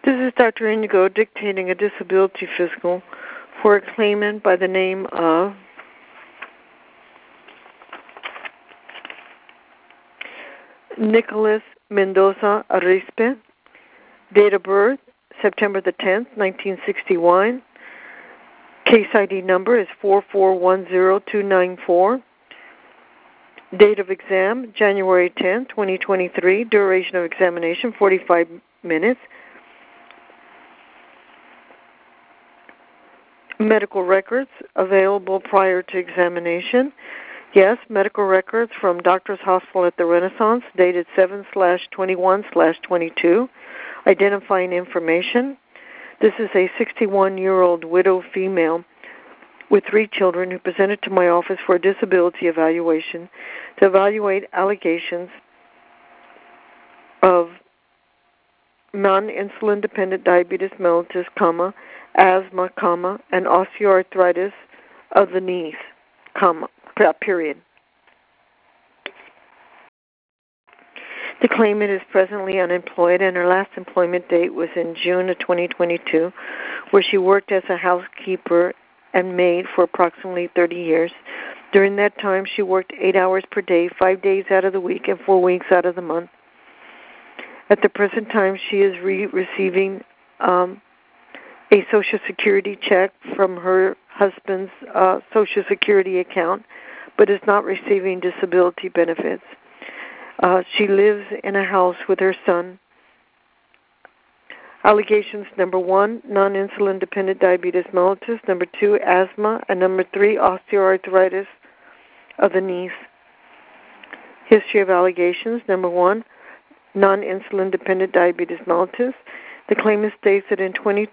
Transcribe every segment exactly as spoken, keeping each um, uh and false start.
This is Doctor Indigo dictating a disability physical for a claimant by the name of Nicholas Mendoza Arispe. Date of birth, September the tenth, nineteen sixty-one. Case I D number is four four one zero two nine four. Date of exam, January tenth, twenty twenty-three. Duration of examination, forty-five minutes. Medical records available prior to examination. Yes, medical records from Doctor's Hospital at the Renaissance, dated seven slash twenty-one slash twenty-two. Identifying information. This is a sixty-one-year-old widow female with three children who presented to my office for a disability evaluation to evaluate allegations of non-insulin dependent diabetes mellitus, comma, asthma, comma, and osteoarthritis of the knees, comma, period. The claimant is presently unemployed, and her last employment date was in June of twenty twenty-two, where she worked as a housekeeper and maid for approximately thirty years. During that time, she worked eight hours per day, five days out of the week, and four weeks out of the month. At the present time, she is re- receiving um, a Social Security check from her husband's uh, Social Security account, but is not receiving disability benefits. Uh, she lives in a house with her son. Allegations, number one, non-insulin dependent diabetes mellitus, number two, asthma, and number three, osteoarthritis of the knees. History of allegations, number one, non-insulin dependent diabetes mellitus. The claimant states that in twenty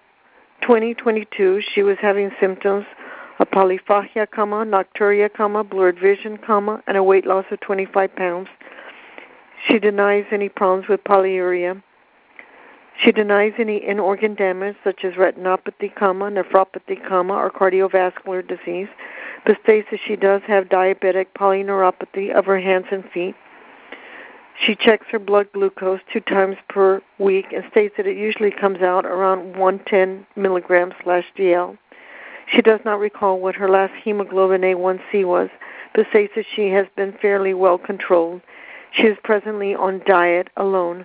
twenty-two she was having symptoms of polyphagia, comma, nocturia, comma, blurred vision, comma, and a weight loss of twenty-five pounds. She denies any problems with polyuria. She denies any in-organ damage such as retinopathy, comma, nephropathy, comma, or cardiovascular disease, but states that she does have diabetic polyneuropathy of her hands and feet. She checks her blood glucose two times per week and states that it usually comes out around one hundred ten milligrams slash D L. She does not recall what her last hemoglobin A one C was, but states that she has been fairly well controlled. She is presently on diet alone.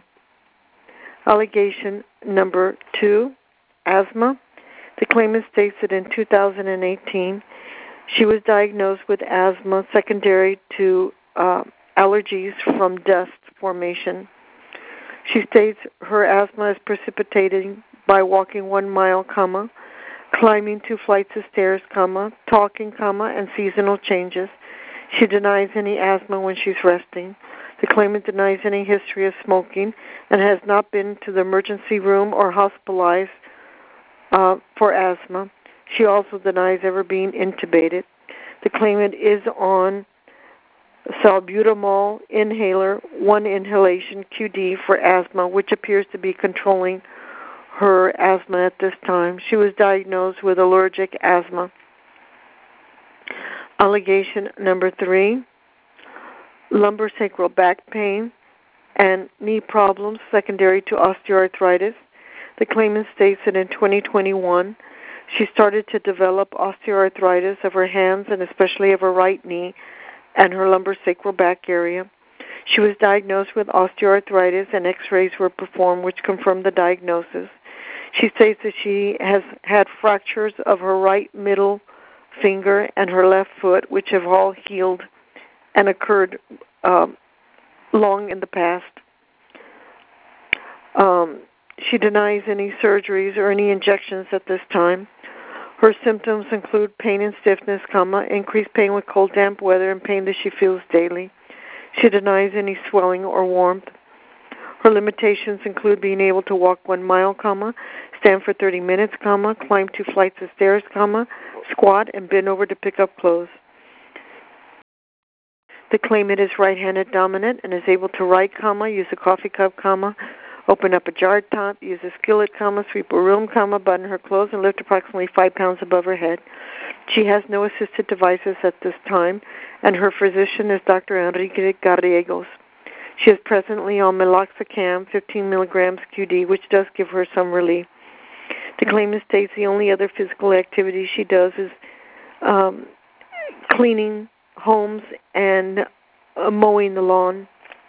Allegation number two, asthma. The claimant states that in two thousand eighteen she was diagnosed with asthma secondary to uh, allergies from dust formation. She states her asthma is precipitated by walking one mile, comma, climbing two flights of stairs, comma, talking, comma, and seasonal changes. She denies any asthma when she's resting. The claimant denies any history of smoking and has not been to the emergency room or hospitalized uh, for asthma. She also denies ever being intubated. The claimant is on salbutamol inhaler, one inhalation Q D for asthma, which appears to be controlling her asthma at this time. She was diagnosed with allergic asthma. Allegation number three, lumbosacral back pain and knee problems secondary to osteoarthritis. The claimant states that in twenty twenty-one she started to develop osteoarthritis of her hands and especially of her right knee and her lumbosacral back area. She was diagnosed with osteoarthritis and x-rays were performed which confirmed the diagnosis. She states that she has had fractures of her right middle finger and her left foot which have all healed and occurred um, long in the past. Um, she denies any surgeries or any injections at this time. Her symptoms include pain and stiffness, comma, increased pain with cold, damp weather, and pain that she feels daily. She denies any swelling or warmth. Her limitations include being able to walk one mile, comma, stand for thirty minutes, comma, climb two flights of stairs, comma, squat, and bend over to pick up clothes. The claimant is right-handed dominant and is able to write, comma, use a coffee cup, comma, open up a jar top, use a skillet, comma, sweep a room, comma, button her clothes, and lift approximately five pounds above her head. She has no assisted devices at this time, and her physician is Doctor Enrique Garriegos. She is presently on meloxicam, fifteen milligrams Q D, which does give her some relief. The claimant states the only other physical activity she does is um, cleaning homes and uh, mowing the lawn.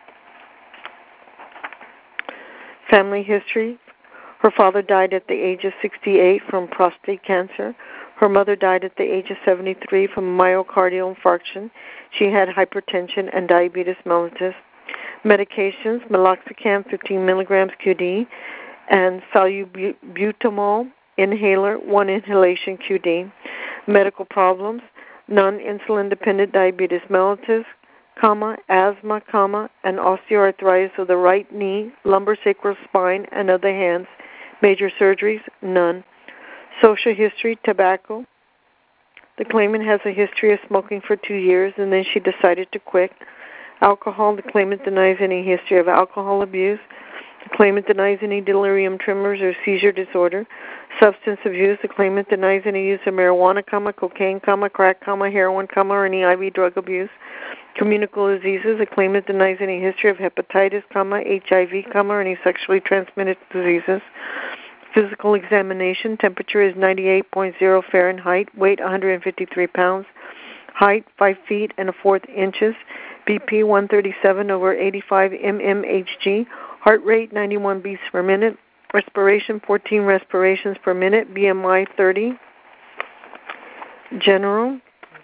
Family history. Her father died at the age of sixty-eight from prostate cancer. Her mother died at the age of seventy-three from myocardial infarction. She had hypertension and diabetes mellitus. Medications, meloxicam fifteen milligrams Q D and salbutamol inhaler one inhalation Q D. Medical problems, non-insulin dependent diabetes mellitus, comma, asthma, comma, and osteoarthritis of the right knee, lumbar sacral spine, and of the hands. Major surgeries, none. Social history, tobacco. The claimant has a history of smoking for two years, and then she decided to quit. Alcohol, the claimant denies any history of alcohol abuse. The claimant denies any delirium tremors or seizure disorder. Substance abuse, the claimant denies any use of marijuana, comma, cocaine, comma, crack, comma, heroin, comma, or any I V drug abuse. Communicable diseases, the claimant denies any history of hepatitis, comma, H I V, comma, or any sexually transmitted diseases. Physical examination, temperature is ninety-eight point zero Fahrenheit, weight one hundred fifty-three pounds, height five feet and a fourth inches, B P one thirty-seven over eighty-five mmHg, heart rate ninety-one beats per minute, respiration fourteen respirations per minute, B M I thirty. General.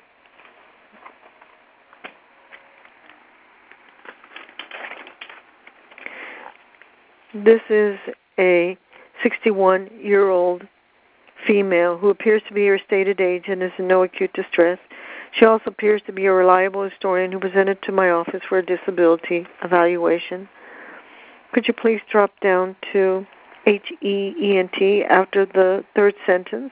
This is a sixty-one-year-old female who appears to be her stated age and is in no acute distress. She also appears to be a reliable historian who presented to my office for a disability evaluation. Could you please drop down to H E E N T after the third sentence?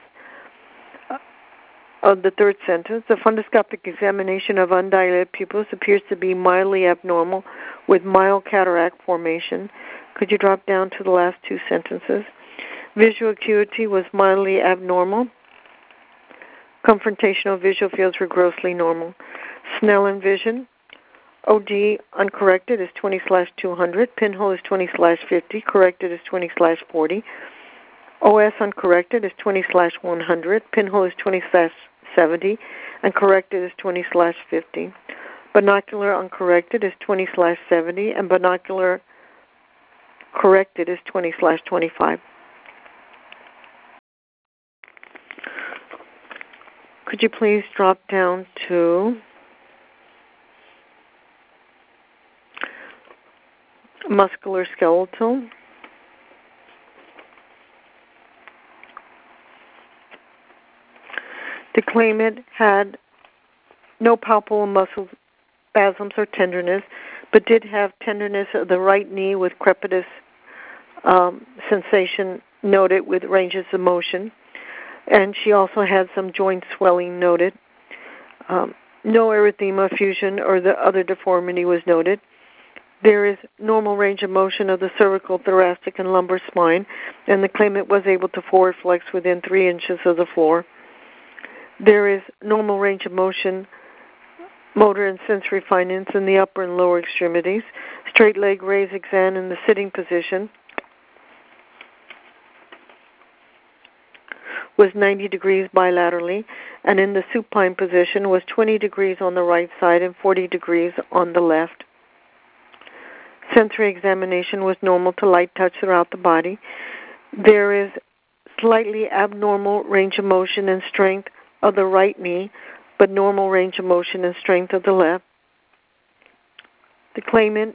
Of the third sentence, the fundoscopic examination of undilated pupils appears to be mildly abnormal with mild cataract formation. Could you drop down to the last two sentences? Visual acuity was mildly abnormal. Confrontational visual fields were grossly normal. Snellen vision, O D uncorrected is twenty slash two hundred. Pinhole is twenty slash fifty. Corrected is twenty slash forty. O S uncorrected is twenty slash one hundred. Pinhole is twenty slash seventy. And corrected is twenty slash fifty. Binocular uncorrected is twenty slash seventy. And binocular corrected is twenty slash twenty-five. Could you please drop down to muscular skeletal? The claimant had no palpable muscle spasms or tenderness, but did have tenderness of the right knee with crepitus um, sensation noted with ranges of motion. And she also had some joint swelling noted. Um, no erythema, fusion, or the other deformity was noted. There is normal range of motion of the cervical, thoracic, and lumbar spine, and the claimant was able to forward flex within three inches of the floor. There is normal range of motion, motor and sensory findings in the upper and lower extremities. Straight leg raise exam in the sitting position was ninety degrees bilaterally, and in the supine position was twenty degrees on the right side and forty degrees on the left. Sensory examination was normal to light touch throughout the body. There is slightly abnormal range of motion and strength of the right knee, but normal range of motion and strength of the left. The claimant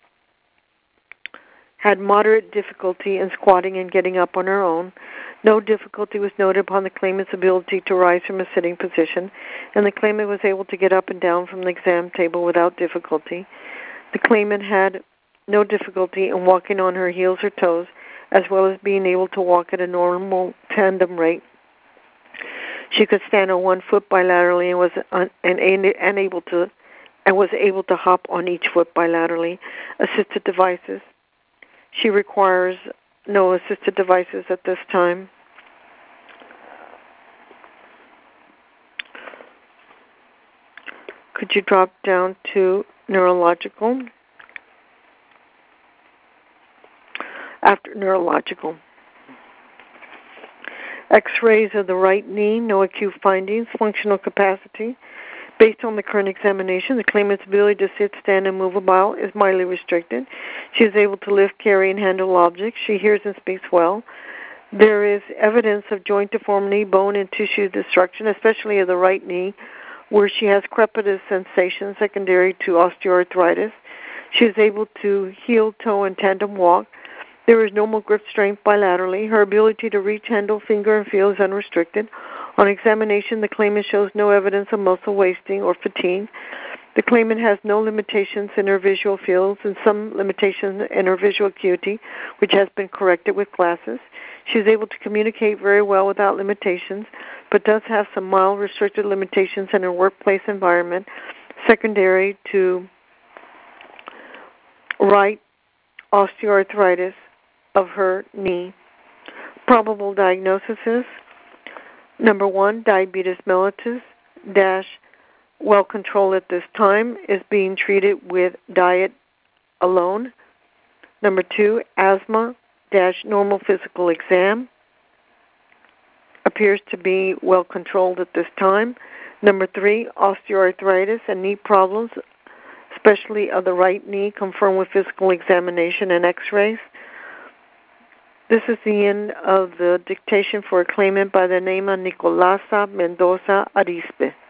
had moderate difficulty in squatting and getting up on her own. No difficulty was noted upon the claimant's ability to rise from a sitting position, and the claimant was able to get up and down from the exam table without difficulty. The claimant had no difficulty in walking on her heels or toes, as well as being able to walk at a normal tandem rate. She could stand on one foot bilaterally and was un- and, and able to and was able to hop on each foot bilaterally. Assisted devices. She requires no assisted devices at this time. Could you drop down to neurological? after neurological. X-rays of the right knee, no acute findings, functional capacity. Based on the current examination, the claimant's ability to sit, stand, and move about is mildly restricted. She is able to lift, carry, and handle objects. She hears and speaks well. There is evidence of joint deformity, bone and tissue destruction, especially of the right knee, where she has crepitus sensation secondary to osteoarthritis. She is able to heel, toe, and tandem walk. There is normal grip strength bilaterally. Her ability to reach, handle, finger, and feel is unrestricted. On examination, the claimant shows no evidence of muscle wasting or fatigue. The claimant has no limitations in her visual fields and some limitations in her visual acuity, which has been corrected with glasses. She is able to communicate very well without limitations, but does have some mild restricted limitations in her workplace environment, secondary to right osteoarthritis of her knee. Probable diagnosis is, number one, diabetes mellitus, dash, well controlled at this time, is being treated with diet alone. Number two, asthma, dash, normal physical exam, appears to be well controlled at this time. Number three, osteoarthritis and knee problems, especially of the right knee, confirmed with physical examination and x-rays. This is the end of the dictation for a claimant by the name of Nicolasa Mendoza Arispe.